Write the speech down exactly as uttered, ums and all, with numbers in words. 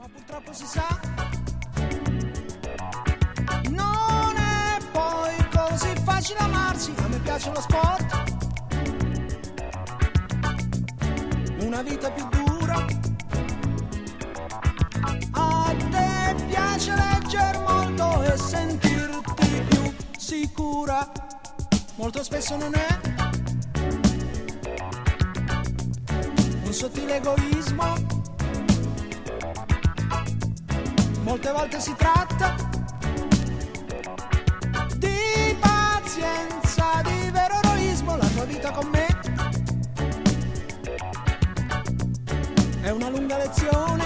Ma purtroppo si sa, non è poi così facile amarsi. A me piace lo sport, una vita più dura. A te piace legger molto e sentirti più sicura. Molto spesso non è un sottile egoismo, molte volte si tratta di pazienza, di vero eroismo. La tua vita con me è una lunga lezione